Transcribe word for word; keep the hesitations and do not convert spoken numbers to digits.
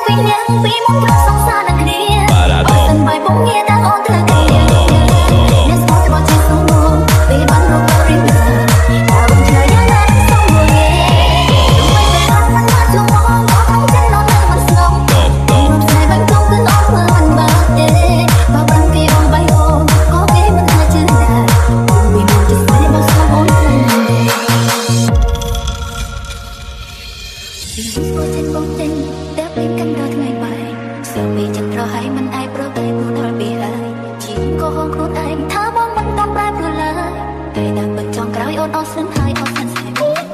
ពីញ៉ាំពីមុនប្រសងសានឹងគ្នាបើមិនបាយពងងារ